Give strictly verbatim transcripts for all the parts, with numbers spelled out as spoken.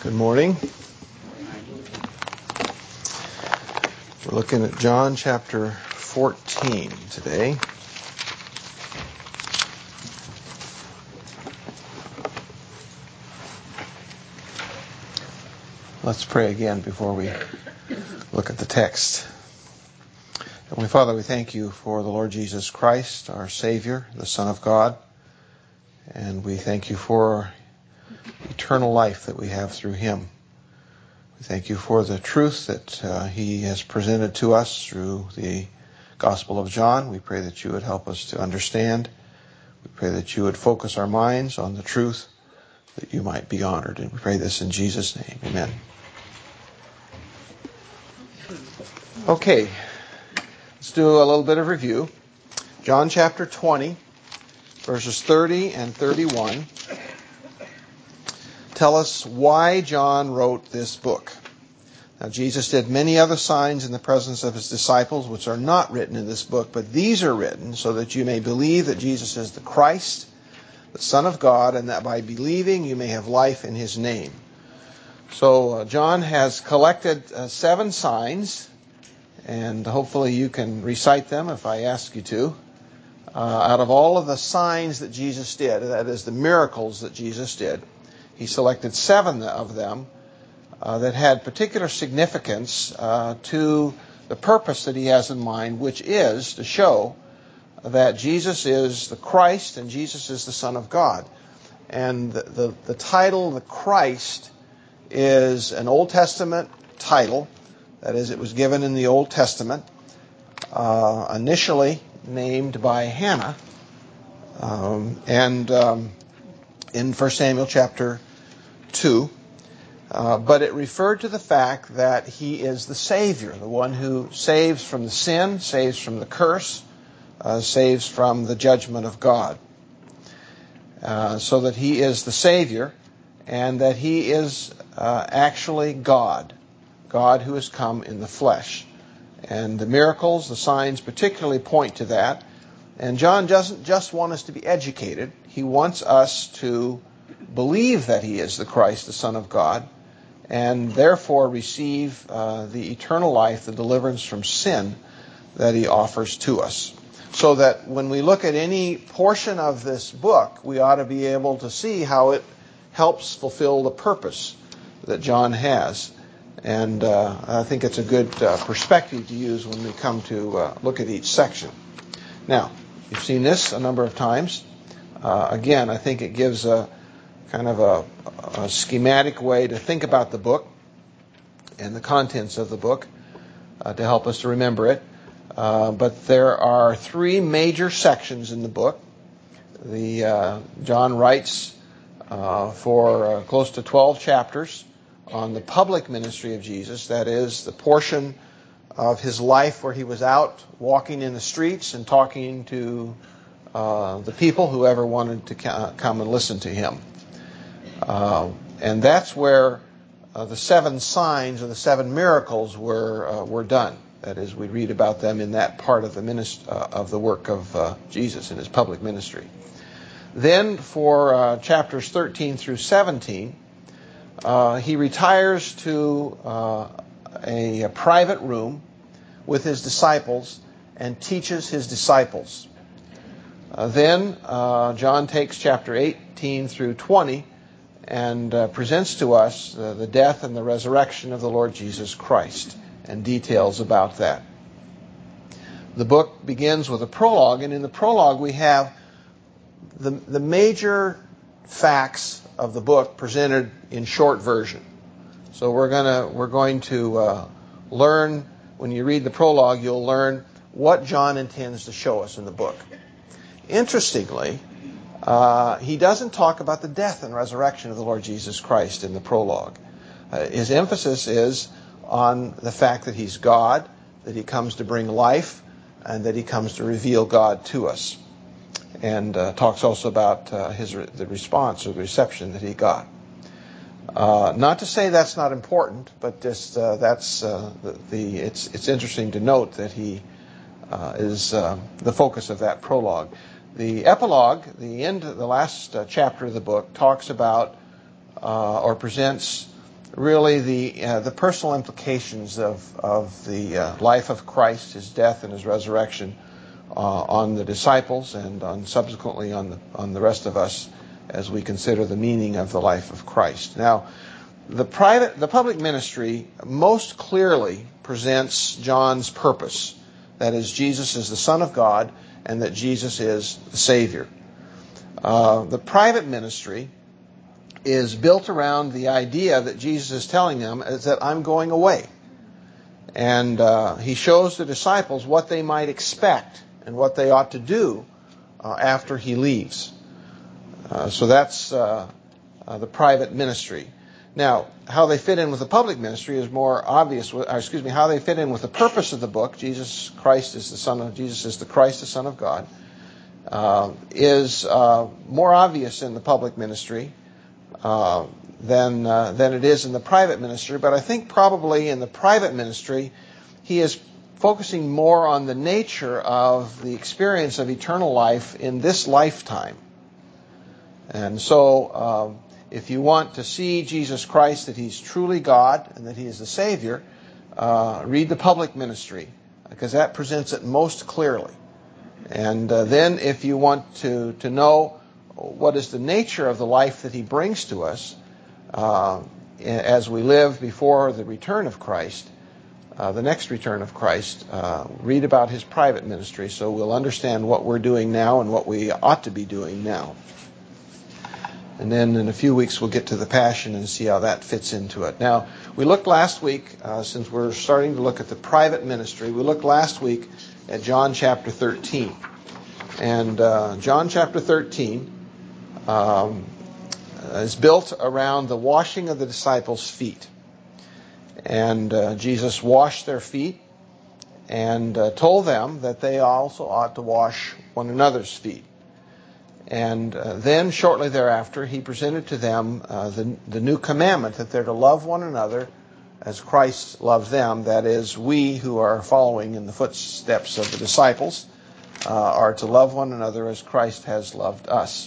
Good morning. We're looking at John chapter fourteen today. Let's pray again before we look at the text. Heavenly Father, we thank you for the Lord Jesus Christ, our Savior, the Son of God. And we thank you for eternal life that we have through Him. We thank you for the truth that uh, He has presented to us through the Gospel of John. We pray that you would help us to understand. We pray that you would focus our minds on the truth, that you might be honored. And we pray this in Jesus' name. Amen. Okay, let's do a little bit of review. John chapter twenty, verses thirty and thirty-one. Tell us why John wrote this book. Now, Jesus did many other signs in the presence of his disciples, which are not written in this book, but these are written so that you may believe that Jesus is the Christ, the Son of God, and that by believing you may have life in his name. So, uh, John has collected uh, seven signs, and hopefully you can recite them if I ask you to. Uh, out of all of the signs that Jesus did, that is, the miracles that Jesus did, he selected seven of them uh, that had particular significance uh, to the purpose that he has in mind, which is to show that Jesus is the Christ and Jesus is the Son of God. And the, the, the title, the Christ, is an Old Testament title. That is, it was given in the Old Testament, uh, initially named by Hannah, um, and um, in First Samuel chapter two, uh, but it referred to the fact that he is the Savior, the one who saves from the sin, saves from the curse, uh, saves from the judgment of God. Uh, so that he is the Savior, and that he is uh, actually God, God who has come in the flesh. And the miracles, the signs particularly point to that. And John doesn't just want us to be educated. He wants us to believe that he is the Christ, the Son of God, and therefore receive uh, the eternal life, the deliverance from sin that he offers to us. So that when we look at any portion of this book, we ought to be able to see how it helps fulfill the purpose that John has. And uh, I think it's a good uh, perspective to use when we come to uh, look at each section. Now, you've seen this a number of times. Uh, again, I think it gives a kind of a, a schematic way to think about the book and the contents of the book uh, to help us to remember it. Uh, but there are three major sections in the book. The uh, John writes uh, for uh, close to twelve chapters on the public ministry of Jesus, that is, the portion of his life where he was out walking in the streets and talking to uh, the people, whoever wanted to ca- come and listen to him. Uh, and that's where uh, the seven signs or the seven miracles were uh, were done. That is, we read about them in that part of the minist- uh, of the work of uh, Jesus in his public ministry. Then for uh, chapters thirteen through seventeen, uh, he retires to uh, a, a private room with his disciples and teaches his disciples. Uh, then uh, John takes chapter eighteen through twenty and uh, presents to us uh, the death and the resurrection of the Lord Jesus Christ and details about that. The book begins with a prologue, and in the prologue we have the, the major facts of the book presented in short version. So we're gonna we're going to uh, learn, when you read the prologue, you'll learn what John intends to show us in the book. Interestingly, uh, he doesn't talk about the death and resurrection of the Lord Jesus Christ in the prologue. Uh, his emphasis is on the fact that he's God, that he comes to bring life, and that he comes to reveal God to us. And uh, talks also about uh, his re- the response or the reception that he got. Uh, not to say that's not important, but just uh, that's uh, the, the it's it's interesting to note that he uh, is uh, the focus of that prologue. The epilogue, the end, the last uh, chapter of the book, talks about uh, or presents really the uh, the personal implications of of the uh, life of Christ, his death and his resurrection, uh, on the disciples and on subsequently on the on the rest of us as we consider the meaning of the life of Christ. Now, the private the public ministry most clearly presents John's purpose. That is, Jesus is the Son of God and that Jesus is the Savior. Uh, the private ministry is built around the idea that Jesus is telling them is that I'm going away. And uh, he shows the disciples what they might expect and what they ought to do uh, after he leaves. Uh, so that's uh, uh, the private ministry. Now, how they fit in with the public ministry is more obvious. Or, excuse me, how they fit in with the purpose of the book, Jesus Christ is the Son of Jesus is the Christ, the Son of God, uh, is uh, more obvious in the public ministry uh, than uh, than it is in the private ministry. But I think probably in the private ministry, he is focusing more on the nature of the experience of eternal life in this lifetime. And so, um, if you want to see Jesus Christ, that he's truly God and that he is the Savior, uh, read the public ministry, because that presents it most clearly. And uh, then if you want to, to know what is the nature of the life that he brings to us uh, as we live before the return of Christ, uh, the next return of Christ, uh, read about his private ministry so we'll understand what we're doing now and what we ought to be doing now. And then in a few weeks we'll get to the Passion and see how that fits into it. Now, we looked last week, uh, since we're starting to look at the private ministry, we looked last week at John chapter thirteen. And uh, John chapter thirteen um, is built around the washing of the disciples' feet. And uh, Jesus washed their feet and uh, told them that they also ought to wash one another's feet. And uh, then, shortly thereafter, he presented to them uh, the, the new commandment that they're to love one another as Christ loves them. That is, we who are following in the footsteps of the disciples uh, are to love one another as Christ has loved us.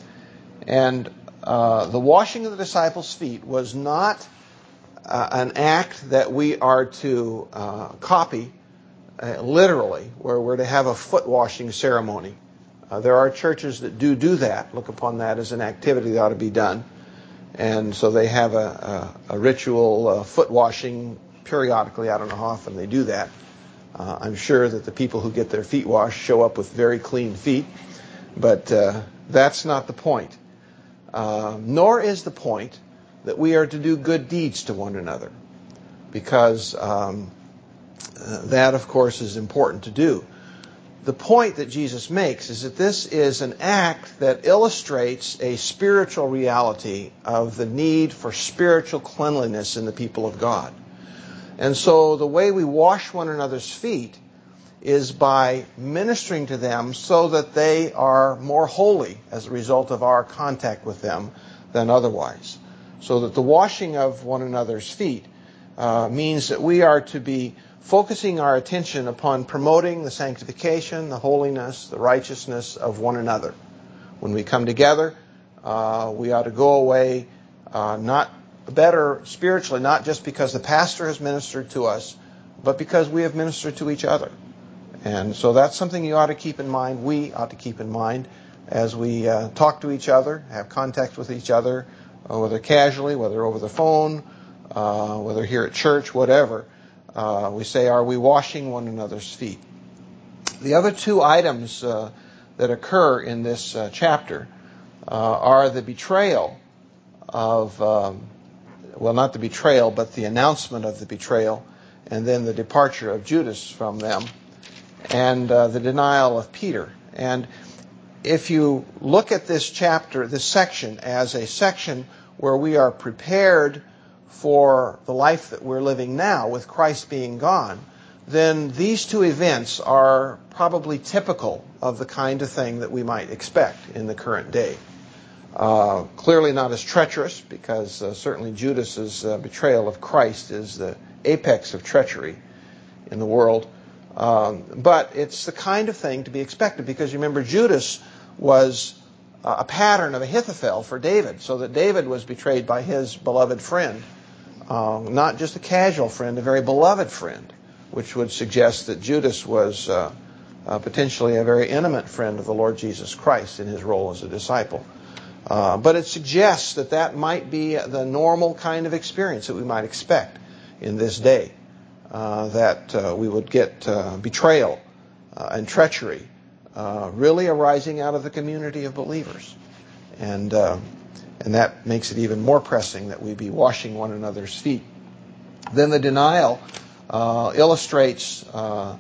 And uh, the washing of the disciples' feet was not uh, an act that we are to uh, copy uh, literally, where we're to have a foot washing ceremony. Uh, there are churches that do do that, look upon that as an activity that ought to be done. And so they have a, a, a ritual uh, foot washing periodically. I don't know how often they do that. Uh, I'm sure that the people who get their feet washed show up with very clean feet. But uh, that's not the point. Uh, nor is the point that we are to do good deeds to one another. Because um, uh, that, of course, is important to do. The point that Jesus makes is that this is an act that illustrates a spiritual reality of the need for spiritual cleanliness in the people of God. And so the way we wash one another's feet is by ministering to them so that they are more holy as a result of our contact with them than otherwise. So that the washing of one another's feet uh, means that we are to be focusing our attention upon promoting the sanctification, the holiness, the righteousness of one another. When we come together, uh, we ought to go away uh, not better spiritually, not just because the pastor has ministered to us, but because we have ministered to each other. And so that's something you ought to keep in mind, we ought to keep in mind as we uh, talk to each other, have contact with each other, uh, whether casually, whether over the phone, uh, whether here at church, whatever. Uh, we say, are we washing one another's feet? The other two items uh, that occur in this uh, chapter uh, are the betrayal of, um, well, not the betrayal, but the announcement of the betrayal, and then the departure of Judas from them, and uh, the denial of Peter. And if you look at this chapter, this section, as a section where we are prepared for the life that we're living now with Christ being gone, then these two events are probably typical of the kind of thing that we might expect in the current day. Uh, clearly not as treacherous, because uh, certainly Judas's uh, betrayal of Christ is the apex of treachery in the world. Um, but it's the kind of thing to be expected, because you remember Judas was uh, a pattern of Ahithophel for David, so that David was betrayed by his beloved friend uh, not just a casual friend, a very beloved friend, which would suggest that Judas was uh, uh, potentially a very intimate friend of the Lord Jesus Christ in his role as a disciple. Uh, but it suggests that that might be the normal kind of experience that we might expect in this day, uh, that uh, we would get uh, betrayal uh, and treachery uh, really arising out of the community of believers. And uh, and that makes it even more pressing that we be washing one another's feet. Then the denial uh, illustrates uh,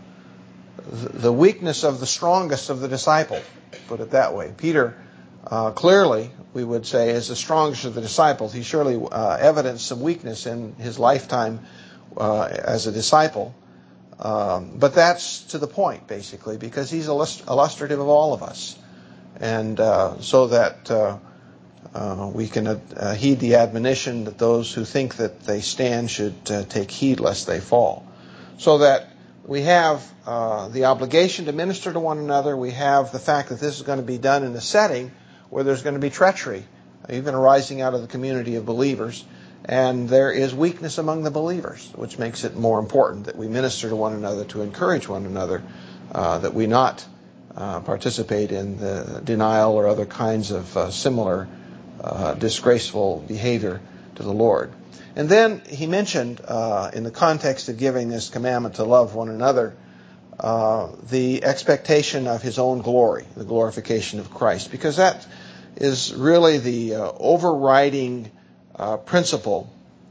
the weakness of the strongest of the disciples, put it that way. Peter uh, clearly, we would say, is the strongest of the disciples. He surely uh, evidenced some weakness in his lifetime uh, as a disciple. Um, but that's to the point, basically, because he's illust- illustrative of all of us. And uh, so that uh, uh, we can uh, heed the admonition that those who think that they stand should uh, take heed lest they fall. So that we have uh, the obligation to minister to one another. We have the fact that this is going to be done in a setting where there's going to be treachery, even arising out of the community of believers. And there is weakness among the believers, which makes it more important that we minister to one another, to encourage one another, uh, that we not uh, participate in the denial or other kinds of uh, similar uh, disgraceful behavior to the Lord. And then he mentioned, uh, in the context of giving this commandment to love one another, uh, the expectation of his own glory, the glorification of Christ, because that is really the uh, overriding uh, principle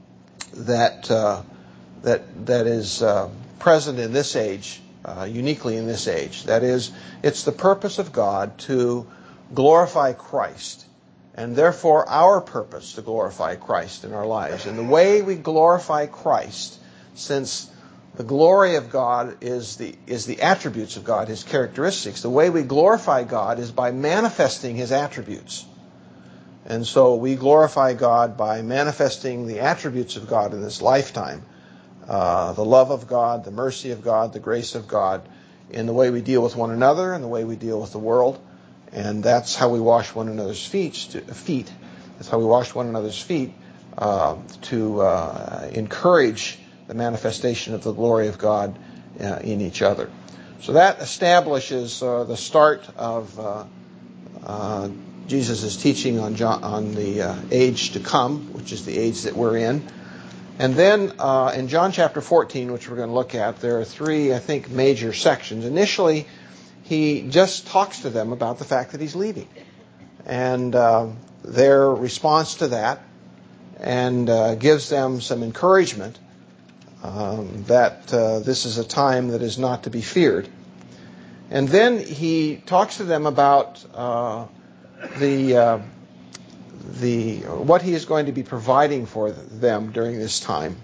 that uh, that that is uh, present in this age, uh, uniquely in this age. That is, it's the purpose of God to glorify Christ. And therefore, our purpose to glorify Christ in our lives. And the way we glorify Christ, since the glory of God is the is the attributes of God, His characteristics, the way we glorify God is by manifesting His attributes. And so we glorify God by manifesting the attributes of God in this lifetime. Uh, the love of God, the mercy of God, the grace of God, in the way we deal with one another and the way we deal with the world. And that's how we wash one another's feet. feet. That's how we wash one another's feet uh, to uh, encourage the manifestation of the glory of God uh, in each other. So that establishes uh, the start of uh, uh, Jesus' teaching on, John, on the uh, age to come, which is the age that we're in. And then uh, in John chapter fourteen, which we're going to look at, there are three, I think, major sections. Initially, he just talks to them about the fact that he's leaving. And uh, their response to that, and uh, gives them some encouragement um, that uh, this is a time that is not to be feared. And then he talks to them about uh, the uh, the what he is going to be providing for them during this time.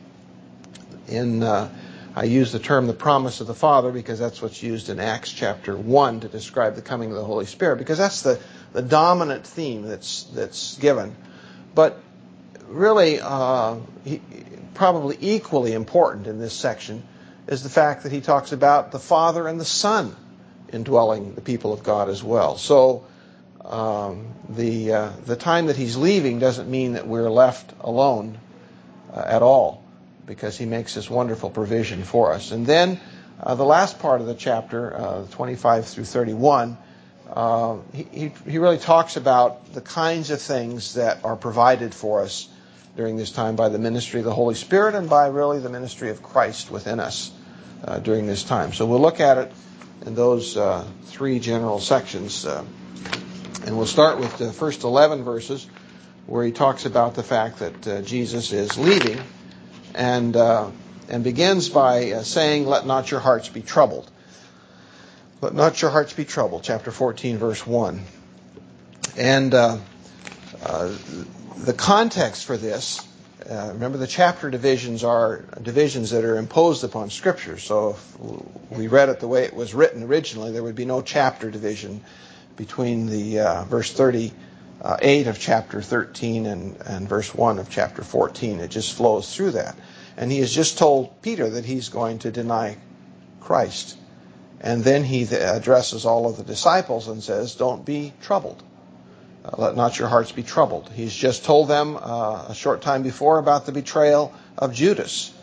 In uh, I use the term the promise of the Father because that's what's used in Acts chapter one to describe the coming of the Holy Spirit, because that's the, the dominant theme that's that's given. But really, uh, he, probably equally important in this section is the fact that he talks about the Father and the Son indwelling the people of God as well. So um, the uh, the time that he's leaving doesn't mean that we're left alone uh, at all, because he makes this wonderful provision for us. And then uh, the last part of the chapter, uh, twenty-five through thirty-one, uh, he, he really talks about the kinds of things that are provided for us during this time by the ministry of the Holy Spirit and by really the ministry of Christ within us uh, during this time. So we'll look at it in those uh, three general sections. Uh, and we'll start with the first eleven verses, where he talks about the fact that uh, Jesus is leaving, and uh, and begins by uh, saying, "Let not your hearts be troubled." Let not your hearts be troubled. Chapter fourteen, verse one. And uh, uh, the context for this, uh, remember the chapter divisions are divisions that are imposed upon Scripture. So if we read it the way it was written originally, there would be no chapter division between the uh, verse thirty-eight of chapter thirteen and, and verse one of chapter fourteen. It just flows through that. And he has just told Peter that he's going to deny Christ. And then he addresses all of the disciples and says, don't be troubled. Uh, let not your hearts be troubled. He's just told them uh, a short time before about the betrayal of Judas,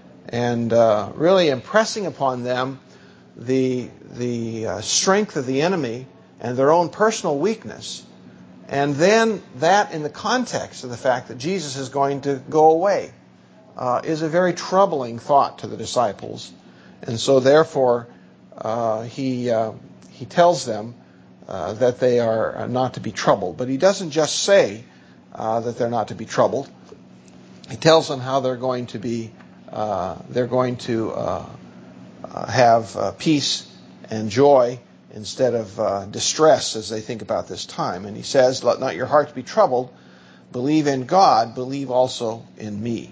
and uh, really impressing upon them the the uh, strength of the enemy and their own personal weakness, and then that in the context of the fact that Jesus is going to go away uh, is a very troubling thought to the disciples, and so therefore uh, he uh, he tells them uh, that they are not to be troubled. But he doesn't just say uh, that they're not to be troubled. He tells them how they're going to be uh, they're going to uh, uh, have uh, peace and joy instead of uh, distress as they think about this time. And he says, let not your hearts be troubled. Believe in God. Believe also in me.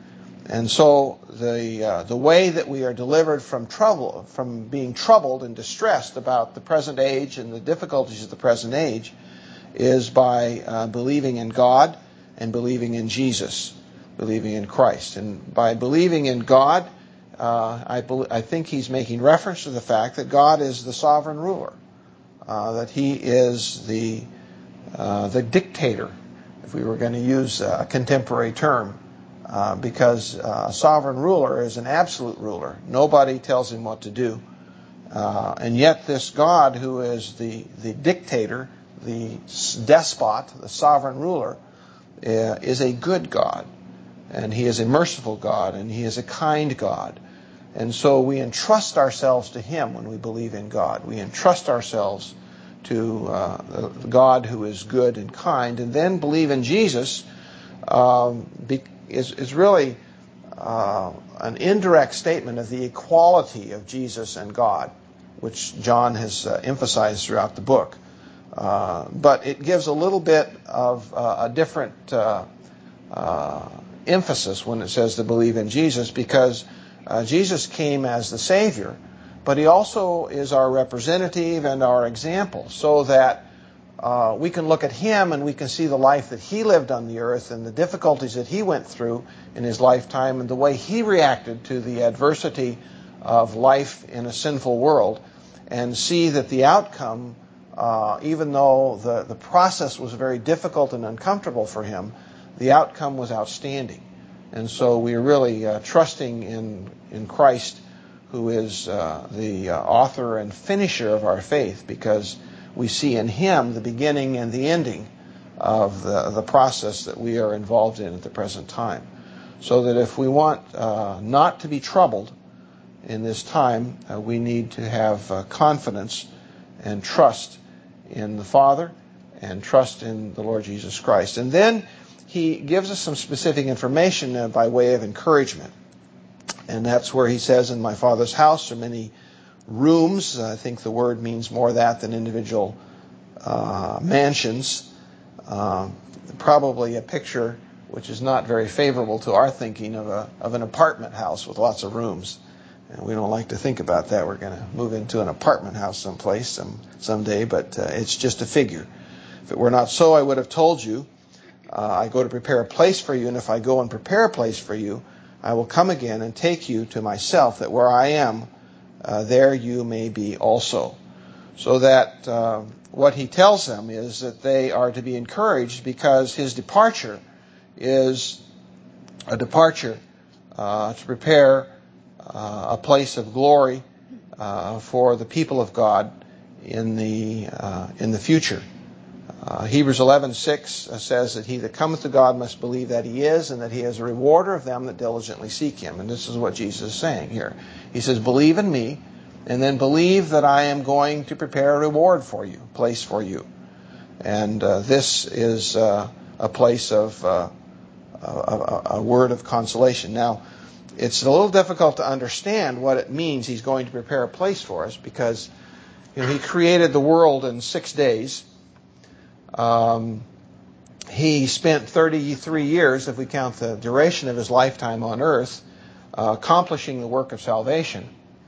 And so the uh, the way that we are delivered from trouble, from being troubled and distressed about the present age and the difficulties of the present age, is by uh, believing in God and believing in Jesus, believing in Christ. And by believing in God, uh, I, be- I think he's making reference to the fact that God is the sovereign ruler, uh, that he is the uh, the dictator, if we were going to use a contemporary term. Uh, because uh, a sovereign ruler is an absolute ruler. Nobody tells him what to do. Uh, and yet this God who is the, the dictator, the despot, the sovereign ruler, uh, is a good God. And he is a merciful God, and he is a kind God. And so we entrust ourselves to him when we believe in God. We entrust ourselves to uh, the God who is good and kind, and then believe in Jesus um, because Is, is really uh, an indirect statement of the equality of Jesus and God, which John has uh, emphasized throughout the book. Uh, but it gives a little bit of uh, a different uh, uh, emphasis when it says to believe in Jesus, because uh, Jesus came as the Savior, but he also is our representative and our example, so that Uh, we can look at him and we can see the life that he lived on the earth and the difficulties that he went through in his lifetime and the way he reacted to the adversity of life in a sinful world, and see that the outcome, uh, even though the, the process was very difficult and uncomfortable for him, the outcome was outstanding. And so we are really uh, trusting in, in Christ, who is uh, the uh, author and finisher of our faith, because we see in him the beginning and the ending of the, the process that we are involved in at the present time. So that if we want uh, not to be troubled in this time, uh, we need to have uh, confidence and trust in the Father and trust in the Lord Jesus Christ. And then he gives us some specific information uh, by way of encouragement. And that's where he says, in my Father's house are many rooms. I think the word means more that than individual uh, mansions. Uh, probably a picture which is not very favorable to our thinking of a of an apartment house with lots of rooms. And we don't like to think about that. We're going to move into an apartment house someplace some someday, but uh, it's just a figure. If it were not so, I would have told you. Uh, I go to prepare a place for you, and if I go and prepare a place for you, I will come again and take you to myself, that where I am, Uh, there you may be also. So that uh, what he tells them is that they are to be encouraged, because his departure is a departure uh, to prepare uh, a place of glory uh, for the people of God in the uh, in the future. Uh, Hebrews eleven six says that he that cometh to God must believe that he is, and that he is a rewarder of them that diligently seek him. And this is what Jesus is saying here. He says, believe in me, and then believe that I am going to prepare a reward for you, a place for you. And uh, this is uh, a place of uh, a, a word of consolation. Now, it's a little difficult to understand what it means he's going to prepare a place for us, because you know, he created the world in six days. Um, he spent thirty-three years, if we count the duration of his lifetime on earth, uh, accomplishing the work of salvation.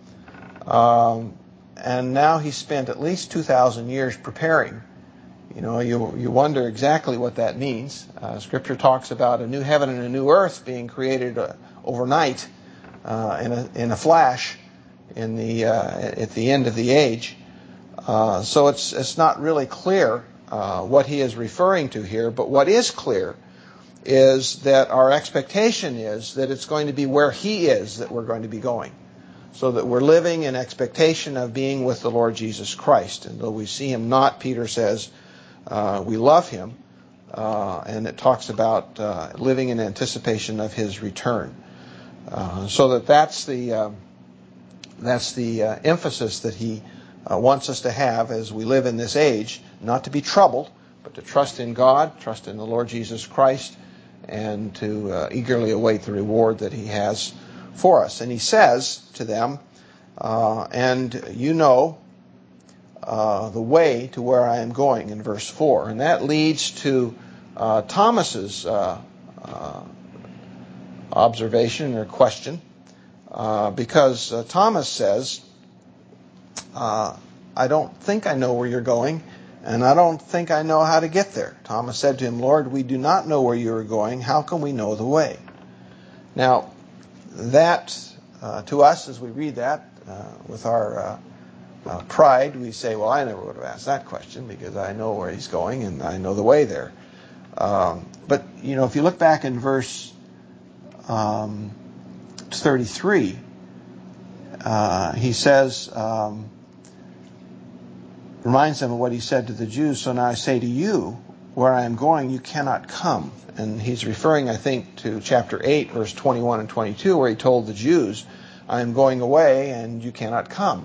Um, and now he's spent at least two thousand years preparing. You know, you you wonder exactly what that means. Uh, Scripture talks about a new heaven and a new earth being created uh, overnight, uh, in a in a flash, in the uh, at the end of the age. Uh, so it's it's not really clear uh, what he is referring to here, but what is clear is that our expectation is that it's going to be where he is that we're going to be going. So that we're living in expectation of being with the Lord Jesus Christ. And though we see him not, Peter says, uh, we love him. Uh, and it talks about uh, living in anticipation of his return. Uh, so that that's the, uh, that's the uh, emphasis that he uh, wants us to have as we live in this age. Not to be troubled, but to trust in God, trust in the Lord Jesus Christ, and to uh, eagerly await the reward that he has for us. And he says to them, uh, and you know uh, the way to where I am going, in verse four. And that leads to uh, Thomas's uh, uh, observation or question, uh, because uh, Thomas says, uh, I don't think I know where you're going, and I don't think I know how to get there. Thomas said to him, Lord, we do not know where you are going. How can we know the way? Now, that, uh, to us, as we read that, uh, with our uh, uh, pride, we say, well, I never would have asked that question because I know where he's going and I know the way there. Um, but, you know, if you look back in verse um, thirty-three, uh, he says, um, reminds them of what he said to the Jews, so now I say to you, where I am going, you cannot come. And he's referring, I think, to chapter eight, verse twenty-one and twenty-two, where he told the Jews, I am going away and you cannot come.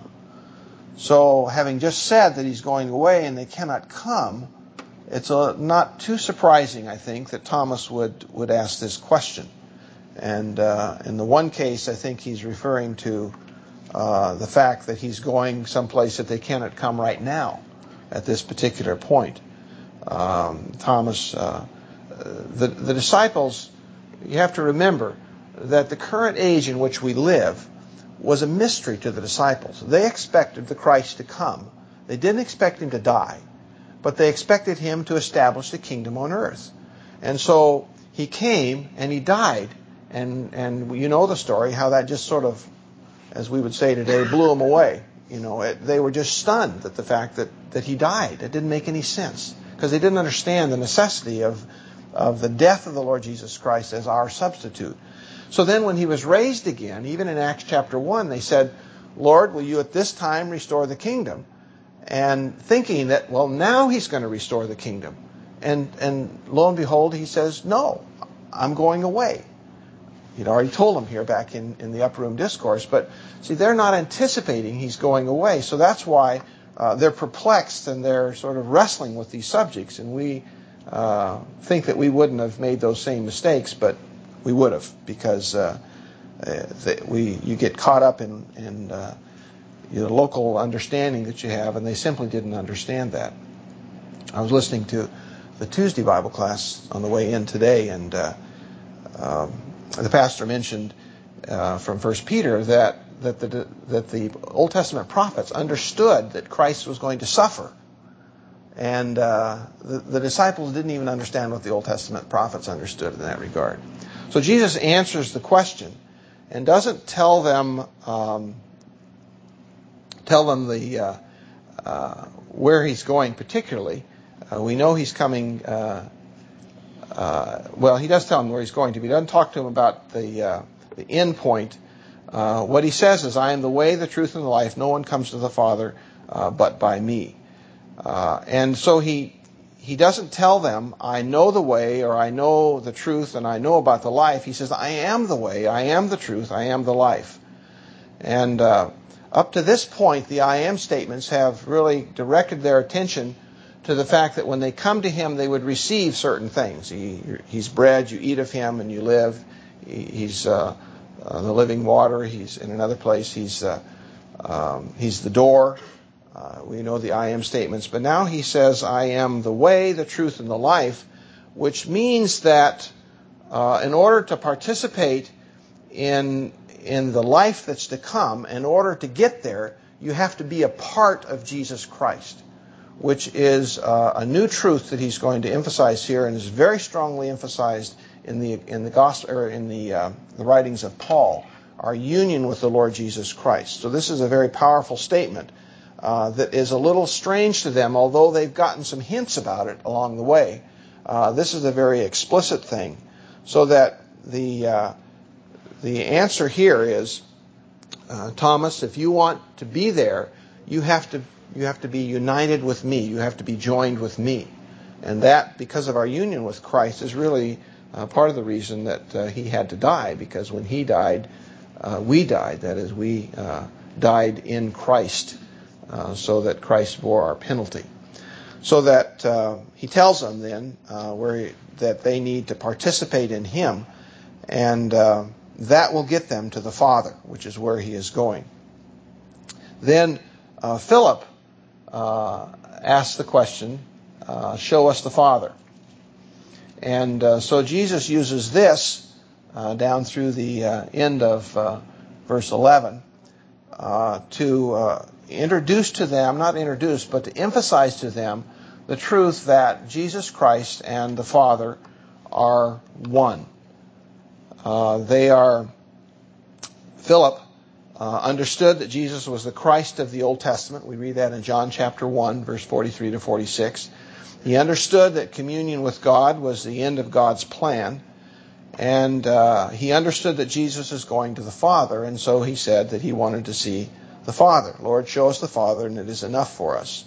So having just said that he's going away and they cannot come, it's a, not too surprising, I think, that Thomas would, would ask this question. And uh, in the one case, I think he's referring to uh, the fact that he's going someplace that they cannot come right now at this particular point. Um, Thomas, uh, the, the disciples, you have to remember that the current age in which we live was a mystery to the disciples. They expected the Christ to come. They didn't expect him to die, but they expected him to establish the kingdom on earth. And so he came and he died. And, and you know the story, how that just sort of, as we would say today, blew them away. You know, it, they were just stunned at the fact that, that he died. It didn't make any sense because they didn't understand the necessity of, of the death of the Lord Jesus Christ as our substitute. So then when he was raised again, even in Acts chapter one, they said, Lord, will you at this time restore the kingdom? And thinking that, well, now he's going to restore the kingdom. And, and lo and behold, he says, no, I'm going away. He'd already told them here back in, in the upper room discourse. But see, they're not anticipating he's going away. So that's why uh, they're perplexed and they're sort of wrestling with these subjects. And we uh, think that we wouldn't have made those same mistakes, but we would have, because uh, they, we you get caught up in, in uh, the local understanding that you have, and they simply didn't understand that. I was listening to the Tuesday Bible class on the way in today, and uh, um, the pastor mentioned uh, from First Peter that that the that the Old Testament prophets understood that Christ was going to suffer, and uh, the, the disciples didn't even understand what the Old Testament prophets understood in that regard. So Jesus answers the question and doesn't tell them um, tell them the uh, uh, where he's going particularly. Uh, we know he's coming. Uh, uh, well, he does tell them where he's going to, but he doesn't talk to them about the uh, the end point. Uh, what he says is, "I am the way, the truth, and the life. No one comes to the Father uh, but by me." Uh, and so he he doesn't tell them, "I know the way," or "I know the truth, and I know about the life." He says, "I am the way, I am the truth, I am the life." And uh, up to this point, the I am statements have really directed their attention to the fact that when they come to him, they would receive certain things. He, he's bread, you eat of him and you live. He, he's uh, uh, the living water. He's in another place. He's uh, um, he's the door. Uh, we know the I am statements. But now he says, I am the way, the truth, and the life, which means that uh, in order to participate in in the life that's to come, in order to get there, you have to be a part of Jesus Christ, which is uh, a new truth that he's going to emphasize here, and is very strongly emphasized in the in the gospel or in the uh, the writings of Paul. Our union with the Lord Jesus Christ. So this is a very powerful statement uh, that is a little strange to them, although they've gotten some hints about it along the way. Uh, this is a very explicit thing, so that the uh, the answer here is, uh, Thomas, if you want to be there, you have to you have to be united with me. You have to be joined with me, and that, because of our union with Christ, is really uh, part of the reason that uh, he had to die. Because when he died, uh, we died. That is, we uh, died in Christ, uh, so that Christ bore our penalty. So that uh, he tells them then uh, where he, that they need to participate in him, and uh, that will get them to the Father, which is where he is going. Then uh, Philip uh, asks the question, uh, show us the Father. And uh, so Jesus uses this uh, down through the uh, end of uh, verse eleven uh, to uh, introduce to them, not introduce, but to emphasize to them the truth that Jesus Christ and the Father are one. Uh, they are, Philip uh, understood that Jesus was the Christ of the Old Testament. We read that in John chapter one, verse forty-three to forty-six. He understood that communion with God was the end of God's plan. And uh, he understood that Jesus is going to the Father, and so he said that he wanted to see the Father. Lord, show us the Father, and it is enough for us.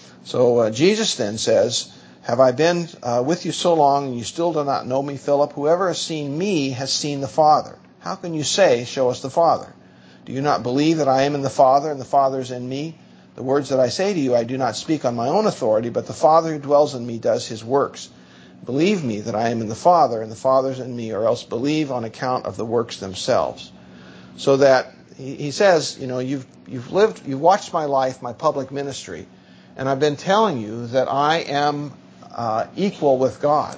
So uh, Jesus then says, have I been uh, with you so long, and you still do not know me, Philip? Whoever has seen me has seen the Father. How can you say, show us the Father? Do you not believe that I am in the Father, and the Father is in me? The words that I say to you, I do not speak on my own authority, but the Father who dwells in me does his works. Believe me that I am in the Father, and the Father is in me, or else believe on account of the works themselves. So that he, he says, you know, you've you've lived, you've watched my life, my public ministry, and I've been telling you that I am uh, equal with God,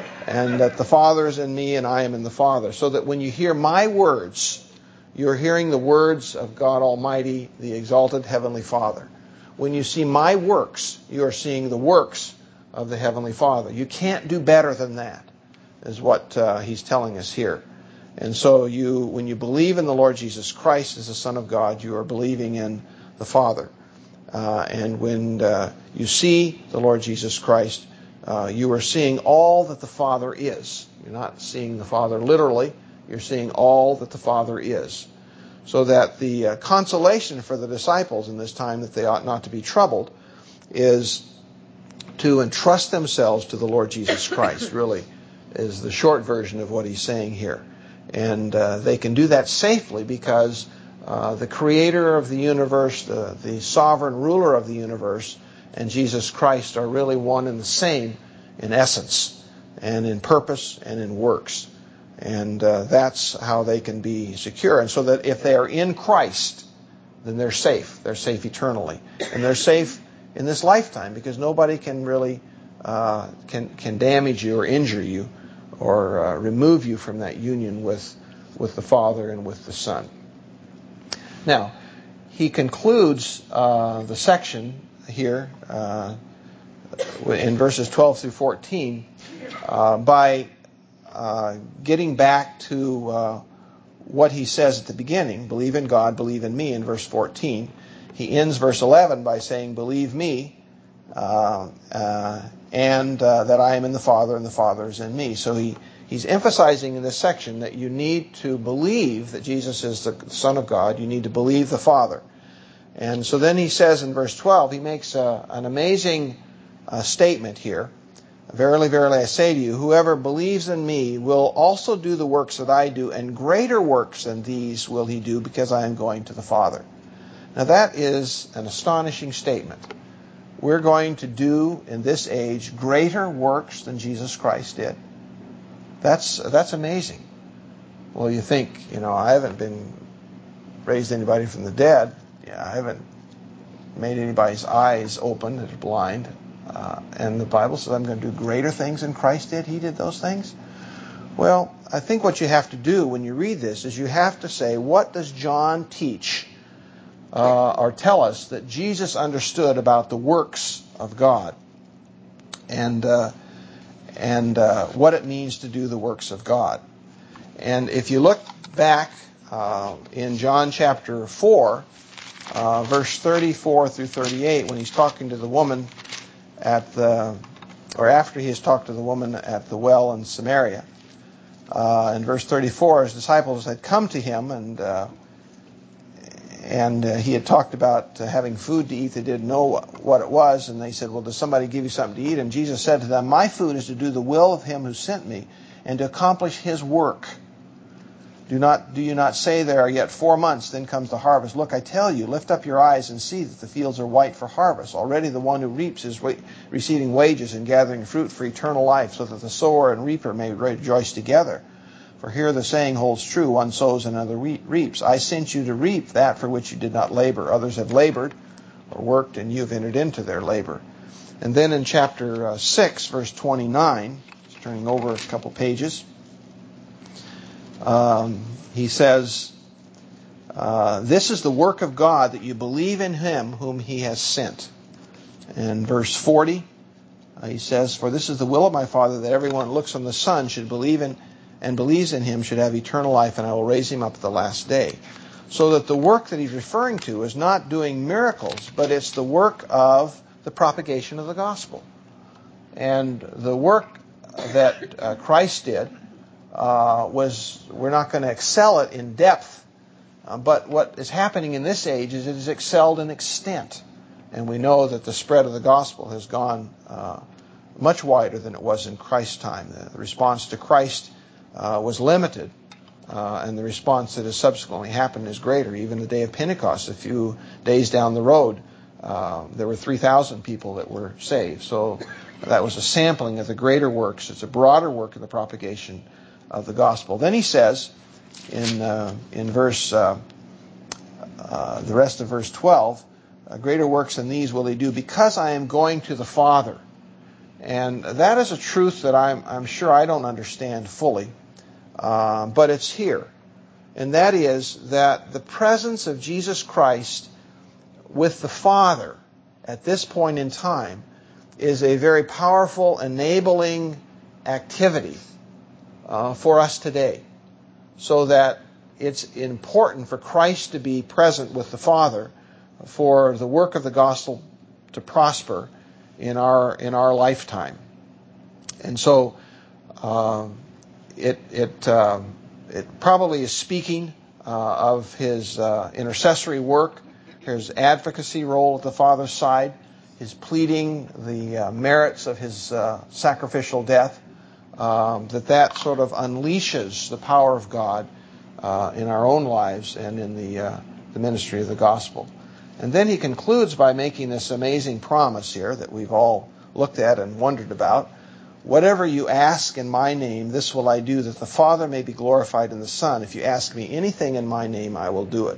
and that the Father is in me, and I am in the Father. So that when you hear my words, you're hearing the words of God Almighty, the exalted Heavenly Father. When you see my works, you are seeing the works of the Heavenly Father. You can't do better than that, is what uh, he's telling us here. And so you, when you believe in the Lord Jesus Christ as the Son of God, you are believing in the Father. Uh, and when uh, you see the Lord Jesus Christ, uh, you are seeing all that the Father is. You're not seeing the Father literally. You're seeing all that the Father is. So that the uh, consolation for the disciples in this time that they ought not to be troubled is to entrust themselves to the Lord Jesus Christ, really, is the short version of what he's saying here. And uh, they can do that safely because uh, the creator of the universe, the, the sovereign ruler of the universe, and Jesus Christ are really one and the same in essence and in purpose and in works. And uh, that's how they can be secure. And so that if they are in Christ, then they're safe. They're safe eternally. And they're safe in this lifetime, because nobody can really uh, can can damage you or injure you or uh, remove you from that union with with the Father and with the Son. Now, he concludes uh, the section here uh, in verses twelve through fourteen uh, by uh, getting back to uh, what he says at the beginning: believe in God, believe in me, in verse fourteen. He ends verse eleven by saying, believe me, uh, uh, and uh, that I am in the Father, and the Father is in me. So he, he's emphasizing in this section that you need to believe that Jesus is the Son of God. You need to believe the Father. And so then he says in verse twelve, he makes a, an amazing uh, statement here. Verily, verily, I say to you, whoever believes in me will also do the works that I do, and greater works than these will he do, because I am going to the Father. Now that is an astonishing statement. We're going to do in this age greater works than Jesus Christ did. That's that's amazing. Well, you think, you know, I haven't been raised anybody from the dead. Yeah, I haven't made anybody's eyes open that are blind. Uh, and the Bible says I'm going to do greater things than Christ did. He did those things. Well, I think what you have to do when you read this is you have to say, what does John teach uh, or tell us that Jesus understood about the works of God and uh, and uh, what it means to do the works of God? And if you look back uh, in John chapter four, uh, verse thirty-four through thirty-eight, when he's talking to the woman at the, or after he has talked to the woman at the well in Samaria. Uh, in verse thirty-four, his disciples had come to him, and uh, and uh, he had talked about uh, having food to eat. They didn't know what it was, and they said, well, does somebody give you something to eat? And Jesus said to them, my food is to do the will of him who sent me and to accomplish his work. Do not, do you not say there are yet four months, then comes the harvest? Look, I tell you, lift up your eyes and see that the fields are white for harvest. Already the one who reaps is wa- receiving wages and gathering fruit for eternal life, so that the sower and reaper may rejoice together. For here the saying holds true, one sows and another reaps. I sent you to reap that for which you did not labor. Others have labored or worked, and you have entered into their labor. And then in chapter uh, six, verse twenty-nine, just turning over a couple pages, um, he says, uh, this is the work of God, that you believe in him whom he has sent. And verse forty, uh, he says, for this is the will of my Father, that everyone who looks on the Son should believe in and believes in him should have eternal life, and I will raise him up at the last day. So that the work that he's referring to is not doing miracles, but it's the work of the propagation of the gospel. And the work that uh, Christ did uh, was, we're not going to excel it in depth, uh, but what is happening in this age is it is excelled in extent. And we know that the spread of the gospel has gone uh, much wider than it was in Christ's time. The response to Christ Uh, was limited, uh, and the response that has subsequently happened is greater. Even the day of Pentecost, a few days down the road, uh, there were three thousand people that were saved. So that was a sampling of the greater works. It's a broader work of the propagation of the gospel. Then he says in uh, in verse uh, uh, the rest of verse twelve, uh, greater works than these will they do, because I am going to the Father. And that is a truth that I'm, I'm sure I don't understand fully. Uh, but it's here. And that is that the presence of Jesus Christ with the Father at this point in time is a very powerful, enabling activity uh, for us today. So that it's important for Christ to be present with the Father for the work of the gospel to prosper in our in our lifetime. And so uh, it it uh, it probably is speaking uh, of his uh, intercessory work, his advocacy role at the Father's side, his pleading the uh, merits of his uh, sacrificial death, um, that that sort of unleashes the power of God uh, in our own lives and in the uh, the ministry of the gospel. And then he concludes by making this amazing promise here that we've all looked at and wondered about. Whatever you ask in my name, this will I do, that the Father may be glorified in the Son. If you ask me anything in my name, I will do it.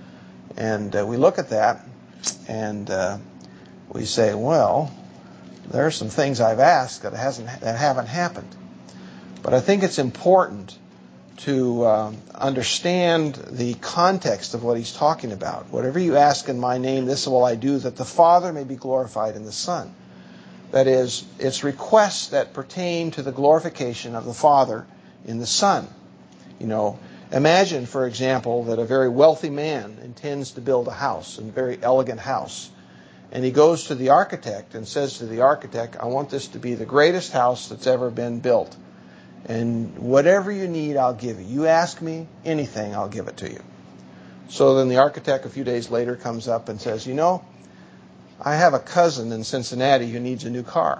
And uh, we look at that, and uh, we say, well, there are some things I've asked that hasn't that haven't happened. But I think it's important to uh, understand the context of what he's talking about. Whatever you ask in my name, this will I do, that the Father may be glorified in the Son. That is, it's requests that pertain to the glorification of the Father in the Son. You know, imagine, for example, that a very wealthy man intends to build a house, a very elegant house. And he goes to the architect and says to the architect, I want this to be the greatest house that's ever been built. And whatever you need, I'll give you. You ask me anything, I'll give it to you. So then the architect a few days later comes up and says, you know, I have a cousin in Cincinnati who needs a new car.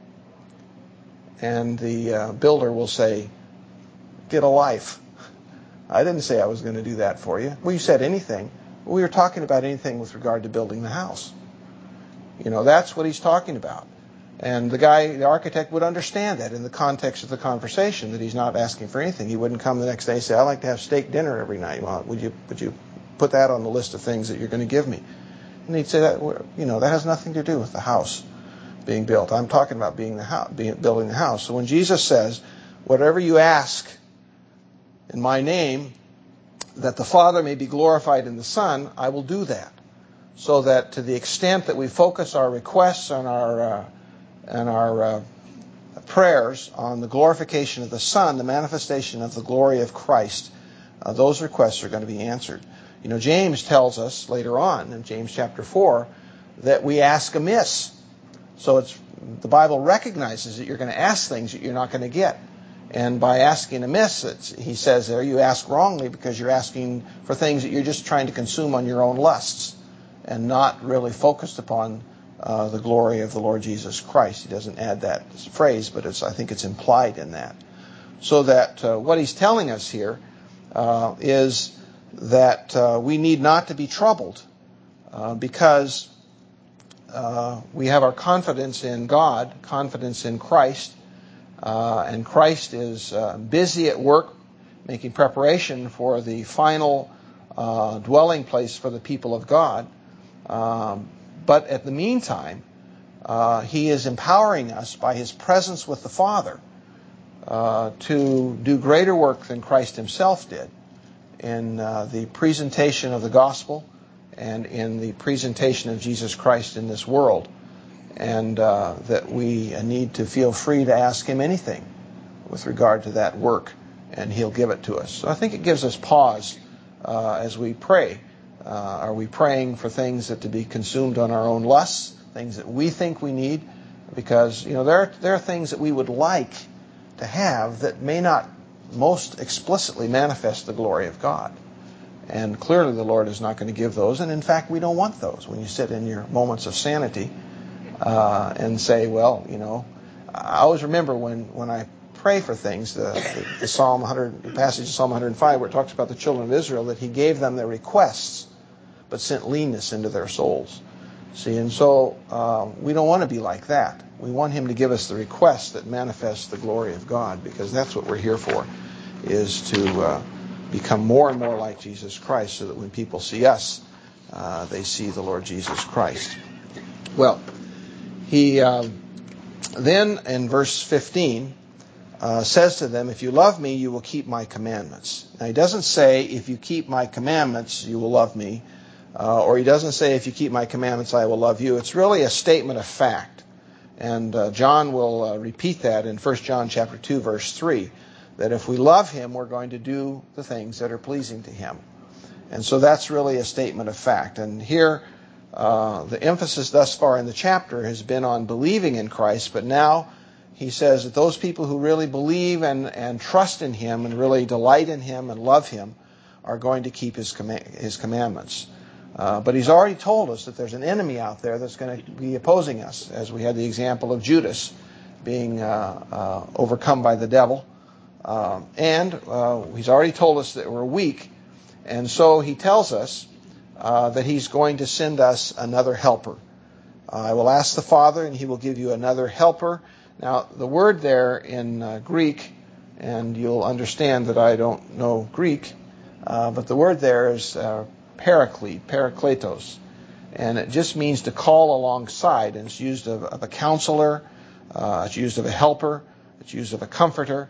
And the uh, builder will say, get a life. I didn't say I was going to do that for you. Well, you said anything. We were talking about anything with regard to building the house. You know, that's what he's talking about. And the guy, the architect, would understand that in the context of the conversation, that he's not asking for anything. He wouldn't come the next day and say, I like to have steak dinner every night. Well, would you, would you put that on the list of things that you're going to give me? And he'd say that, you know, that has nothing to do with the house being built. I'm talking about being the house, being, building the house. So when Jesus says, whatever you ask in my name, that the Father may be glorified in the Son, I will do that. So that to the extent that we focus our requests and our uh, and our uh, prayers on the glorification of the Son, the manifestation of the glory of Christ, uh, those requests are going to be answered. You know, James tells us later on in James chapter four that we ask amiss. So it's the Bible recognizes that you're going to ask things that you're not going to get. And by asking amiss, it's, he says there, you ask wrongly because you're asking for things that you're just trying to consume on your own lusts and not really focused upon uh, the glory of the Lord Jesus Christ. He doesn't add that phrase, but it's, I think it's implied in that. So that uh, what he's telling us here uh, is that uh, we need not to be troubled uh, because uh, we have our confidence in God, confidence in Christ, uh, and Christ is uh, busy at work making preparation for the final uh, dwelling place for the people of God. Um, but at the meantime, uh, he is empowering us by his presence with the Father uh, to do greater work than Christ himself did in uh, the presentation of the gospel and in the presentation of Jesus Christ in this world. And uh, that we need to feel free to ask him anything with regard to that work, and he'll give it to us. So I think it gives us pause uh, as we pray. Uh, are we praying for things that to be consumed on our own lusts, things that we think we need? Because, you know, there are, there are things that we would like to have that may not most explicitly manifest the glory of God. And clearly the Lord is not going to give those, and in fact we don't want those. When you sit in your moments of sanity uh, and say, well, you know, I always remember when, when I pray for things, the, the, the Psalm one hundred, the passage of Psalm one hundred five where it talks about the children of Israel, that he gave them their requests, but sent leanness into their souls. See, and so uh, we don't want to be like that. We want him to give us the requests that manifest the glory of God, because that's what we're here for, is to uh, become more and more like Jesus Christ, so that when people see us, uh, they see the Lord Jesus Christ. Well, he uh, then in verse fifteen uh, says to them, if you love me, you will keep my commandments. Now he doesn't say, if you keep my commandments, you will love me. Uh, or he doesn't say, if you keep my commandments, I will love you. It's really a statement of fact. And uh, John will uh, repeat that in First John chapter two, verse three, that if we love him, we're going to do the things that are pleasing to him. And so that's really a statement of fact. And here, uh, the emphasis thus far in the chapter has been on believing in Christ, but now he says that those people who really believe and, and trust in him and really delight in him and love him are going to keep his, com- his commandments. Uh, but he's already told us that there's an enemy out there that's going to be opposing us, as we had the example of Judas being uh, uh, overcome by the devil. Uh, and uh, he's already told us that we're weak, and so he tells us uh, that he's going to send us another helper. Uh, I will ask the Father, and he will give you another helper. Now, the word there in uh, Greek, and you'll understand that I don't know Greek, uh, but the word there is uh, Paraclete, parakletos, and it just means to call alongside, and it's used of, of a counselor, uh, it's used of a helper, it's used of a comforter.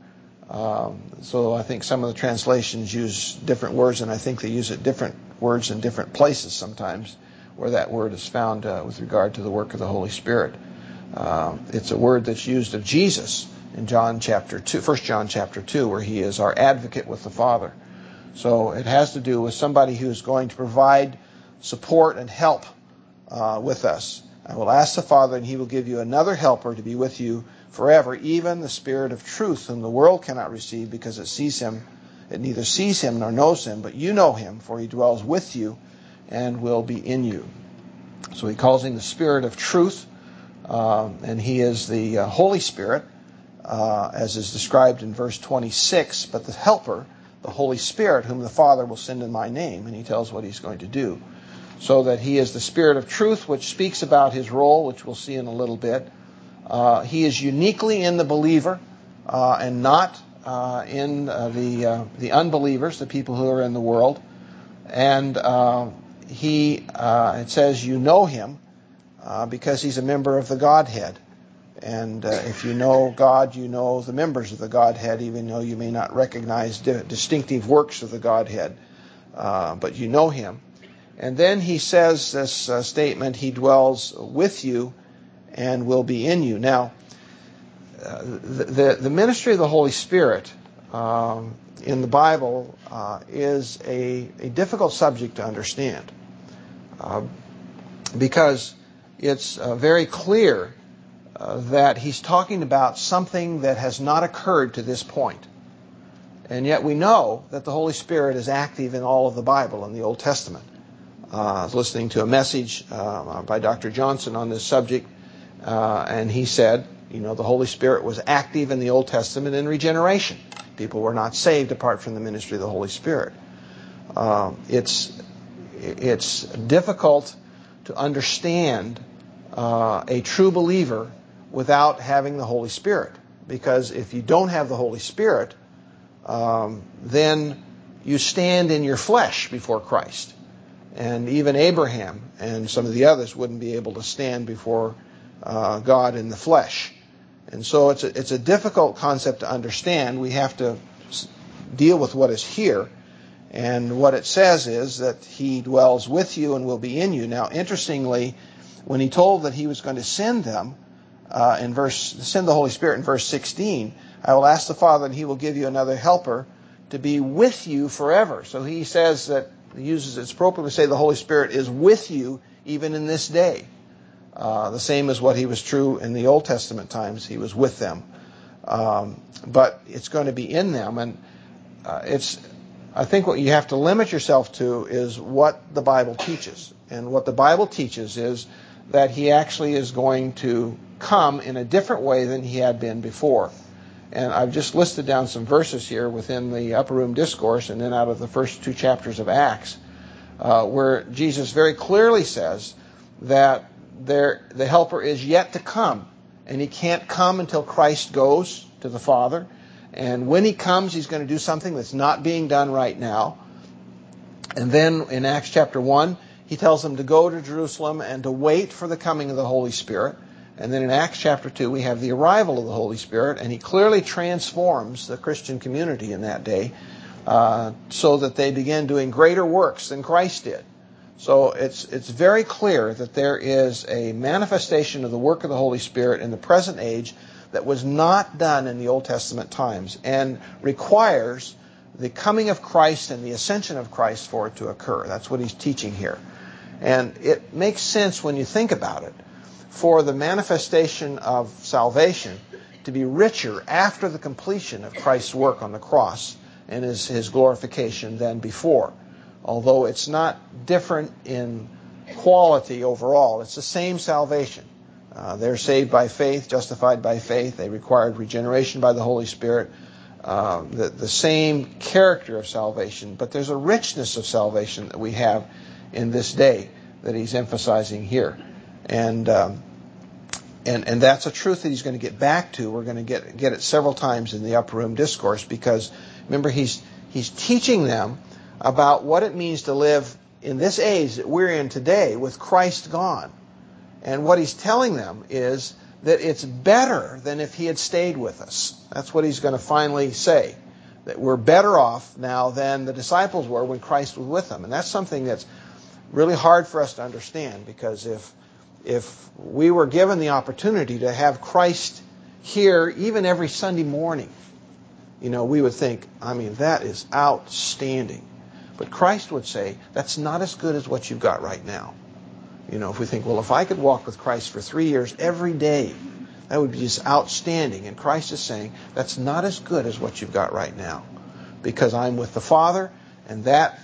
Um, so I think some of the translations use different words, and I think they use it different words in different places sometimes where that word is found uh, with regard to the work of the Holy Spirit. Uh, it's a word that's used of Jesus in John chapter two, First John chapter two, where he is our advocate with the Father. So it has to do with somebody who's going to provide support and help uh, with us. I will ask the Father, and he will give you another helper to be with you forever, even the Spirit of truth, whom the world cannot receive because it sees him, it neither sees him nor knows him, but you know him, for he dwells with you and will be in you. So he calls him the Spirit of truth, uh, and he is the uh, Holy Spirit, uh, as is described in verse twenty-six, but the helper, the Holy Spirit, whom the Father will send in my name, and he tells what he's going to do. So that he is the Spirit of truth, which speaks about his role, which we'll see in a little bit. Uh, he is uniquely in the believer uh, and not uh, in uh, the uh, the unbelievers, the people who are in the world. And uh, he, uh, it says, you know him uh, because he's a member of the Godhead. And uh, if you know God, you know the members of the Godhead, even though you may not recognize di- distinctive works of the Godhead. Uh, but you know him. And then he says this uh, statement, he dwells with you and will be in you. Now, uh, the, the, the ministry of the Holy Spirit um, in the Bible uh, is a, a difficult subject to understand uh, because it's uh, very clear uh, that he's talking about something that has not occurred to this point. And yet we know that the Holy Spirit is active in all of the Bible in the Old Testament. Uh, I was listening to a message uh, by Doctor Johnson on this subject, uh, and he said, you know, the Holy Spirit was active in the Old Testament in regeneration. People were not saved apart from the ministry of the Holy Spirit. Uh, it's it's difficult to understand uh, a true believer without having the Holy Spirit, because if you don't have the Holy Spirit, um, then you stand in your flesh before Christ. And even Abraham and some of the others wouldn't be able to stand before uh, God in the flesh. And so it's a, it's a difficult concept to understand. We have to deal with what is here. And what it says is that he dwells with you and will be in you. Now, interestingly, when he told that he was going to send them, uh, in verse, send the Holy Spirit in verse sixteen, I will ask the Father and he will give you another helper to be with you forever. So he says that, he uses it's appropriate to say the Holy Spirit is with you even in this day. Uh, the same as what he was true in the Old Testament times. He was with them. Um, but it's going to be in them. And uh, it's, I think what you have to limit yourself to is what the Bible teaches. And what the Bible teaches is that he actually is going to come in a different way than he had been before. And I've just listed down some verses here within the Upper Room Discourse and then out of the first two chapters of Acts, uh, where Jesus very clearly says that there, the Helper is yet to come. And he can't come until Christ goes to the Father. And when he comes, he's going to do something that's not being done right now. And then in Acts chapter one, he tells them to go to Jerusalem and to wait for the coming of the Holy Spirit. And then in Acts chapter two, we have the arrival of the Holy Spirit, and he clearly transforms the Christian community in that day uh, so that they begin doing greater works than Christ did. So it's it's very clear that there is a manifestation of the work of the Holy Spirit in the present age that was not done in the Old Testament times and requires the coming of Christ and the ascension of Christ for it to occur. That's what he's teaching here. And it makes sense when you think about it, for the manifestation of salvation to be richer after the completion of Christ's work on the cross and his, his glorification than before. Although it's not different in quality overall, it's the same salvation. Uh, they're saved by faith, justified by faith. They required regeneration by the Holy Spirit. Uh, the, the same character of salvation, but there's a richness of salvation that we have in this day that he's emphasizing here. And um, and and that's a truth that he's going to get back to. We're going to get get it several times in the Upper Room Discourse, because remember he's he's teaching them about what it means to live in this age that we're in today with Christ gone. And what he's telling them is that it's better than if he had stayed with us. That's what he's going to finally say, that we're better off now than the disciples were when Christ was with them. And that's something that's really hard for us to understand, because if if we were given the opportunity to have Christ here even every Sunday morning, you know, we would think, I mean, that is outstanding. But Christ would say, that's not as good as what you've got right now. You know, if we think, well, if I could walk with Christ for three years every day, that would be just outstanding. And Christ is saying, that's not as good as what you've got right now, because I'm with the Father, and that,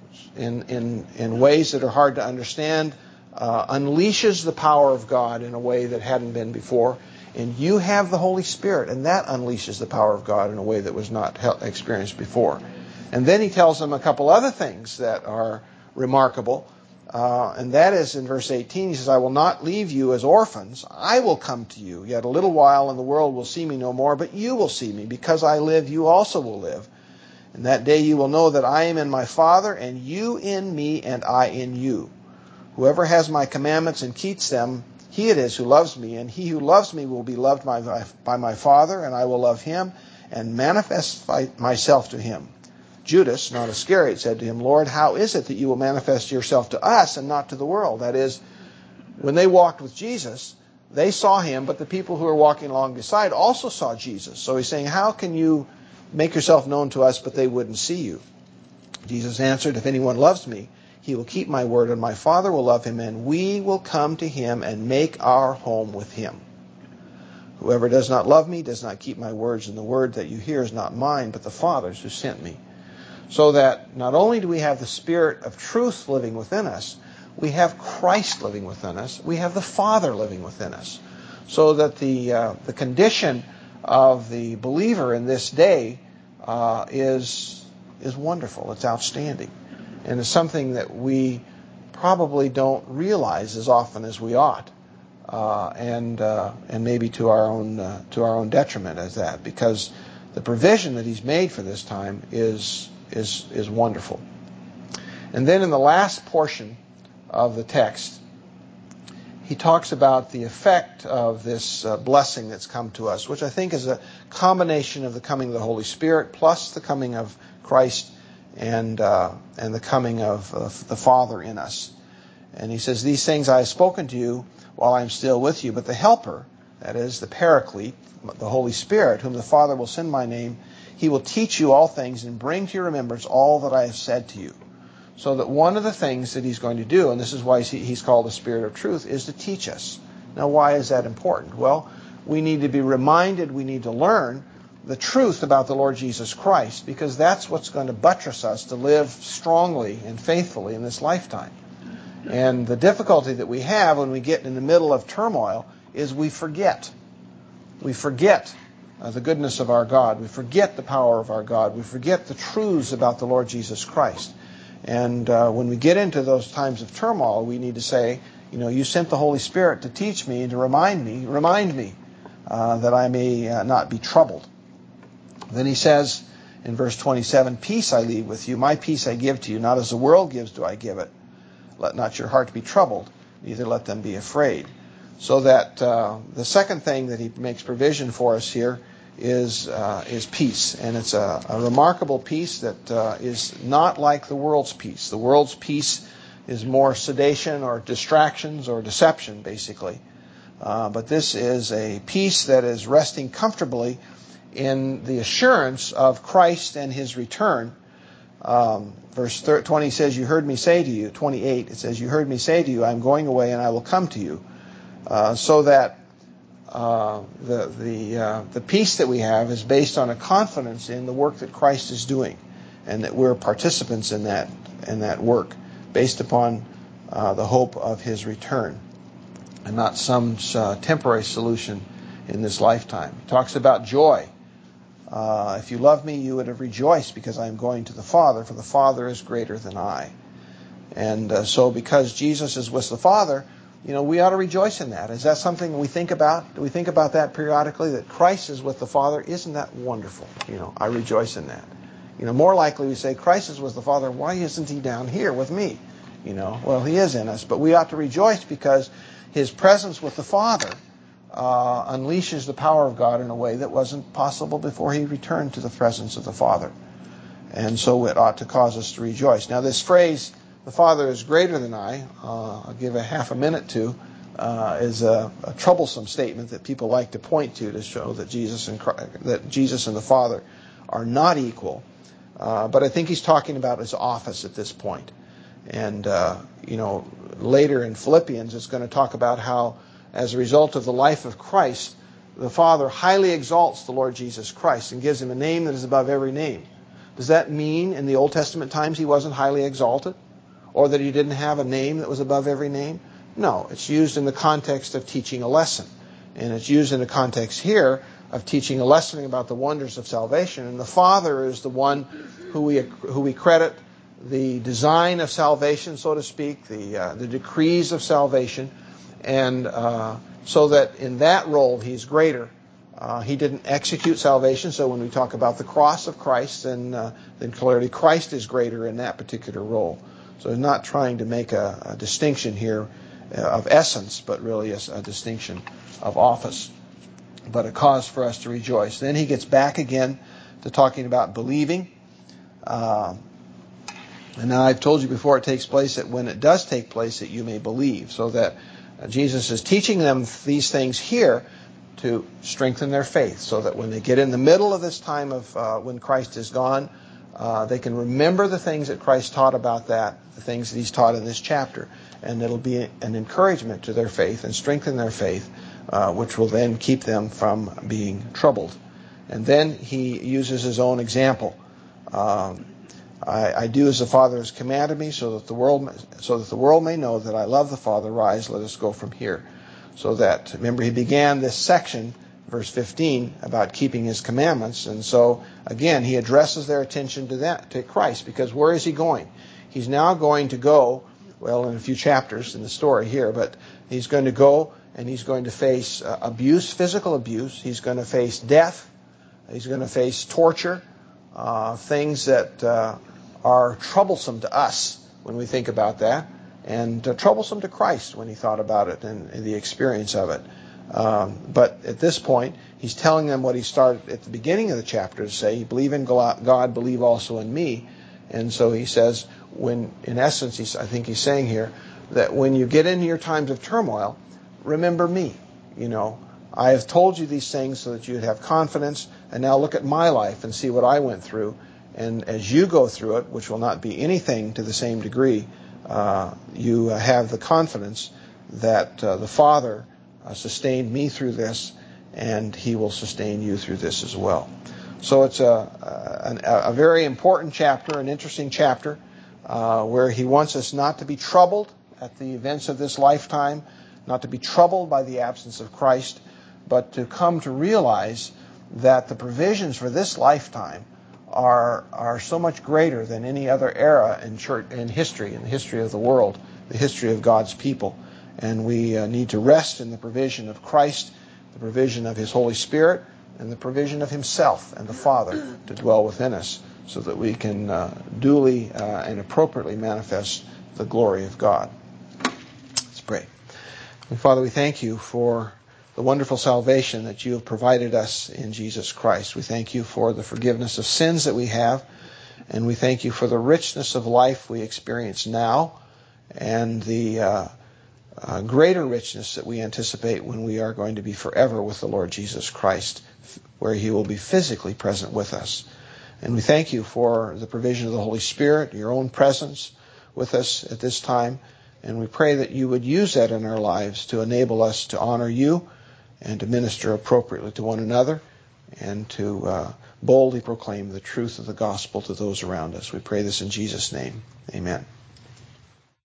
in in, in ways that are hard to understand, uh, unleashes the power of God in a way that hadn't been before. And you have the Holy Spirit, and that unleashes the power of God in a way that was not experienced before. And then he tells them a couple other things that are remarkable. Uh, and that is in verse eighteen, he says, I will not leave you as orphans. I will come to you. Yet a little while, and the world will see me no more, but you will see me. Because I live, you also will live. And that day you will know that I am in my Father, and you in me, and I in you. Whoever has my commandments and keeps them, he it is who loves me. And he who loves me will be loved by my, by my Father, and I will love him, and manifest myself to him. Judas, not Iscariot, said to him, Lord, how is it that you will manifest yourself to us and not to the world? That is, when they walked with Jesus, they saw him, but the people who were walking along beside also saw Jesus. So he's saying, how can you make yourself known to us, but they wouldn't see you. Jesus answered, if anyone loves me, he will keep my word, and my Father will love him, and we will come to him and make our home with him. Whoever does not love me does not keep my words, and the word that you hear is not mine, but the Father's who sent me. So that not only do we have the Spirit of truth living within us, we have Christ living within us, we have the Father living within us. So that the uh, the condition of the believer in this day uh, is is wonderful. It's outstanding, and it's something that we probably don't realize as often as we ought, uh, and uh, and maybe to our own uh, to our own detriment as that, because the provision that He's made for this time is is is wonderful. And then in the last portion of the text, he talks about the effect of this uh, blessing that's come to us, which I think is a combination of the coming of the Holy Spirit plus the coming of Christ and uh, and the coming of uh, the Father in us. And he says, these things I have spoken to you while I am still with you, but the Helper, that is, the Paraclete, the Holy Spirit, whom the Father will send in my name, he will teach you all things and bring to your remembrance all that I have said to you. So that one of the things that he's going to do, and this is why he's called the Spirit of Truth, is to teach us. Now, why is that important? Well, we need to be reminded, we need to learn the truth about the Lord Jesus Christ, because that's what's going to buttress us to live strongly and faithfully in this lifetime. And the difficulty that we have when we get in the middle of turmoil is we forget. We forget uh, the goodness of our God. We forget the power of our God. We forget the truths about the Lord Jesus Christ. And uh, when we get into those times of turmoil, we need to say, you know, you sent the Holy Spirit to teach me and to remind me, remind me uh, that I may uh, not be troubled. Then he says in verse twenty-seven, peace I leave with you, my peace I give to you, not as the world gives do I give it. Let not your heart be troubled, neither let them be afraid. So that uh, the second thing that he makes provision for us here is uh, is peace, and it's a, a remarkable peace that uh, is not like the world's peace. The world's peace is more sedation or distractions or deception, basically. Uh, but this is a peace that is resting comfortably in the assurance of Christ and His return. Um, verse twenty says, "You heard me say to you." twenty-eight, it says, "You heard me say to you, I am going away, and I will come to you." Uh, so that Uh, the the uh, the peace that we have is based on a confidence in the work that Christ is doing, and that we're participants in that in that work, based upon uh, the hope of His return, and not some uh, temporary solution in this lifetime. He talks about joy. Uh, if you love me, you would have rejoiced because I am going to the Father, for the Father is greater than I. And uh, so, because Jesus is with the Father, you know, we ought to rejoice in that. Is that something we think about? Do we think about that periodically, that Christ is with the Father? Isn't that wonderful? You know, I rejoice in that. You know, more likely we say, Christ is with the Father, why isn't He down here with me? You know, well, He is in us, but we ought to rejoice because His presence with the Father uh, unleashes the power of God in a way that wasn't possible before He returned to the presence of the Father. And so it ought to cause us to rejoice. Now, this phrase, the Father is greater than I, uh, I'll give a half a minute to, uh, is a, a troublesome statement that people like to point to to show that Jesus and Christ, that Jesus and the Father are not equal. Uh, but I think he's talking about His office at this point. And, uh, you know, later in Philippians, it's going to talk about how, as a result of the life of Christ, the Father highly exalts the Lord Jesus Christ and gives Him a name that is above every name. Does that mean in the Old Testament times He wasn't highly exalted? Or that He didn't have a name that was above every name? No, it's used in the context of teaching a lesson. And it's used in the context here of teaching a lesson about the wonders of salvation. And the Father is the one who we who we credit the design of salvation, so to speak, the uh, the decrees of salvation. And uh, so that in that role He's greater. Uh, he didn't execute salvation, so when we talk about the cross of Christ, then, uh, then clearly Christ is greater in that particular role. So he's not trying to make a, a distinction here of essence, but really a, a distinction of office, but a cause for us to rejoice. Then he gets back again to talking about believing. Uh, and now I've told you before it takes place that when it does take place that you may believe. So that uh, Jesus is teaching them these things here to strengthen their faith, so that when they get in the middle of this time of uh, when Christ is gone, uh, they can remember the things that Christ taught about that, the things that he's taught in this chapter, and it'll be an encouragement to their faith and strengthen their faith, uh, which will then keep them from being troubled. And then he uses his own example. Um, I, I do as the Father has commanded me, so that the world so that the world may know that I love the Father. Rise, let us go from here. So that, remember, he began this section, verse fifteen, about keeping his commandments. And so, again, he addresses their attention to that, to Christ, because where is he going? He's now going to go, well, in a few chapters in the story here, but he's going to go and he's going to face uh, abuse, physical abuse. He's going to face death. He's going to face torture, uh, things that uh, are troublesome to us when we think about that, and uh, troublesome to Christ when he thought about it and, and the experience of it. Um, but at this point, he's telling them what he started at the beginning of the chapter to say: believe in God, believe also in me. And so he says, when, in essence, he's, I think he's saying here, that when you get into your times of turmoil, remember me. You know, I have told you these things so that you would have confidence, and now look at my life and see what I went through. And as you go through it, which will not be anything to the same degree, uh, you have the confidence that uh, the Father uh, sustained me through this, and he will sustain you through this as well. So it's a, a, a very important chapter, an interesting chapter, uh, where he wants us not to be troubled at the events of this lifetime, not to be troubled by the absence of Christ, but to come to realize that the provisions for this lifetime are are so much greater than any other era in church, in history, in the history of the world, the history of God's people. And we uh, need to rest in the provision of Christ, the provision of his Holy Spirit, and the provision of himself and the Father to dwell within us, so that we can uh, duly uh, and appropriately manifest the glory of God. Let's pray. And Father, we thank you for the wonderful salvation that you have provided us in Jesus Christ. We thank you for the forgiveness of sins that we have, and we thank you for the richness of life we experience now, and the uh, uh, greater richness that we anticipate when we are going to be forever with the Lord Jesus Christ, where he will be physically present with us. And we thank you for the provision of the Holy Spirit, your own presence with us at this time, and we pray that you would use that in our lives to enable us to honor you and to minister appropriately to one another, and to uh, boldly proclaim the truth of the gospel to those around us. We pray this in Jesus' name. Amen.